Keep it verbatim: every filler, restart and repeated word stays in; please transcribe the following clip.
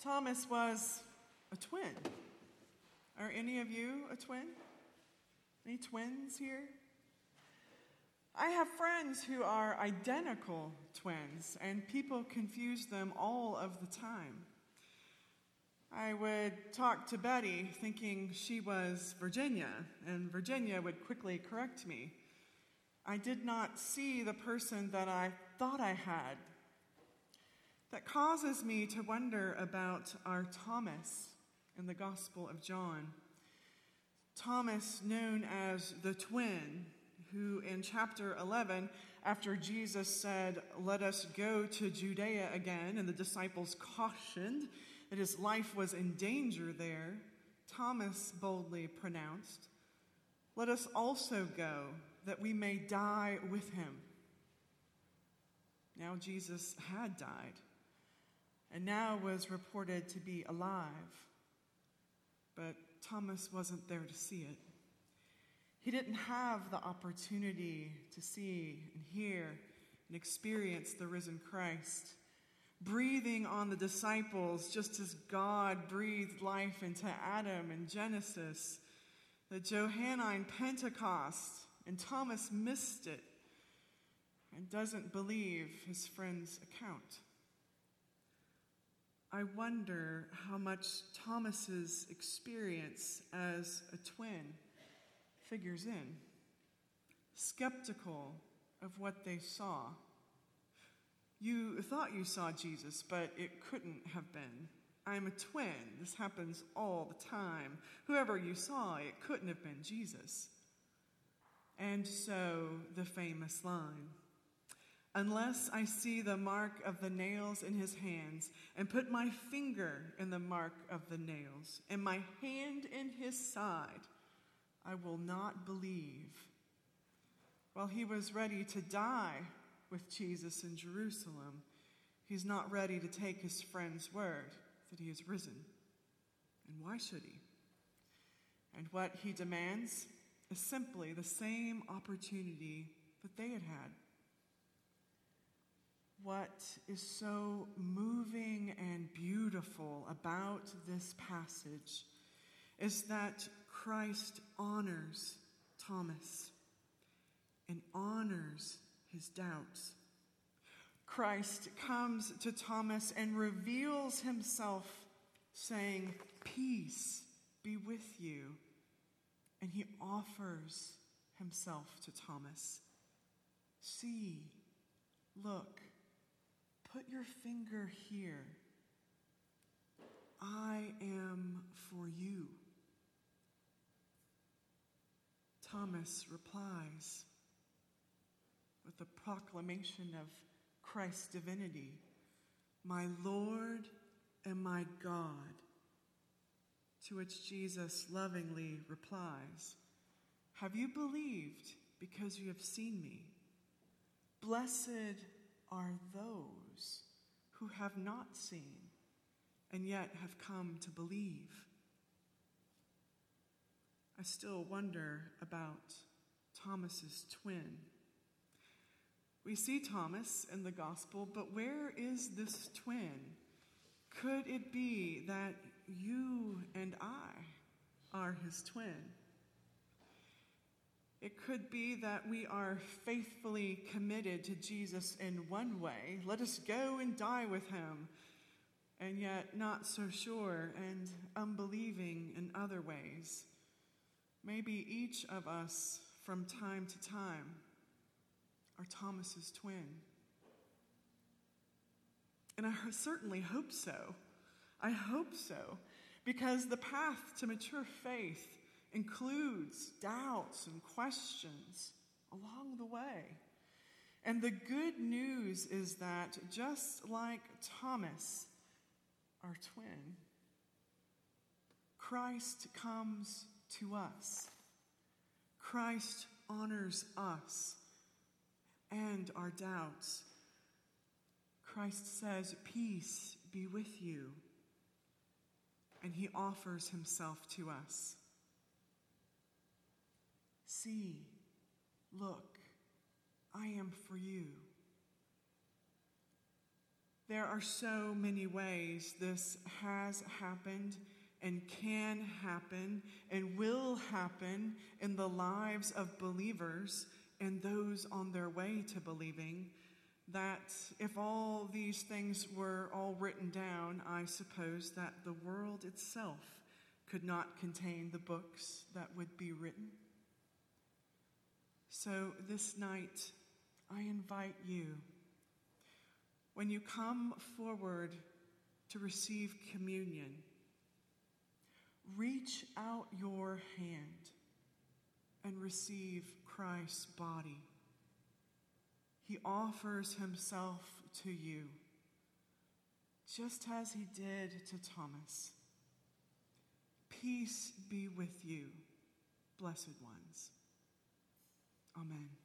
Thomas was a twin. Are any of you a twin? Any twins here? I have friends who are identical twins, and people confuse them all of the time. I would talk to Betty thinking she was Virginia, and Virginia would quickly correct me. I did not see the person that I thought I had. That causes me to wonder about our Thomas in the Gospel of John. Thomas, known as the twin, who in chapter eleven, after Jesus said, "Let us go to Judea again," and the disciples cautioned that his life was in danger there, Thomas boldly pronounced, "Let us also go, that we may die with him." Now Jesus had died, and now was reported to be alive. But Thomas wasn't there to see it. He didn't have the opportunity to see and hear and experience the risen Christ, breathing on the disciples just as God breathed life into Adam in Genesis, the Johannine Pentecost, and Thomas missed it and doesn't believe his friend's account. I wonder how much Thomas's experience as a twin figures in, skeptical of what they saw. You thought you saw Jesus, but it couldn't have been. I'm a twin. This happens all the time. Whoever you saw, it couldn't have been Jesus. And so the famous line, "Unless I see the mark of the nails in his hands, and put my finger in the mark of the nails, and my hand in his side, I will not believe." While he was ready to die with Jesus in Jerusalem, he's not ready to take his friend's word that he is risen. And why should he? And what he demands is simply the same opportunity that they had had. What is so moving and beautiful about this passage is that Christ honors Thomas and honors his doubts. Christ comes to Thomas and reveals himself, saying, "Peace be with you." And he offers himself to Thomas. "See, look, put your finger here. I am for you." Thomas replies with the proclamation of Christ's divinity, "My Lord and my God." To which Jesus lovingly replies, "Have you believed because you have seen me? Blessed are those who have not seen and yet have come to believe." I still wonder about Thomas's twin. We see Thomas in the gospel, but where is this twin? Could it be that you and I are his twin? It could be that we are faithfully committed to Jesus in one way, let us go and die with him, and yet not so sure and unbelieving in other ways. Maybe each of us from time to time are Thomas's twin. And I certainly hope so. I hope so, because the path to mature faith includes doubts and questions along the way. And the good news is that just like Thomas, our twin, Christ comes to us. Christ honors us and our doubts. Christ says, "Peace be with you." And he offers himself to us. "See, look, I am for you." There are so many ways this has happened and can happen and will happen in the lives of believers and those on their way to believing, that if all these things were all written down, I suppose that the world itself could not contain the books that would be written. So this night, I invite you, when you come forward to receive communion, reach out your hand and receive Christ's body. He offers himself to you, just as he did to Thomas. Peace be with you, blessed ones. Amen.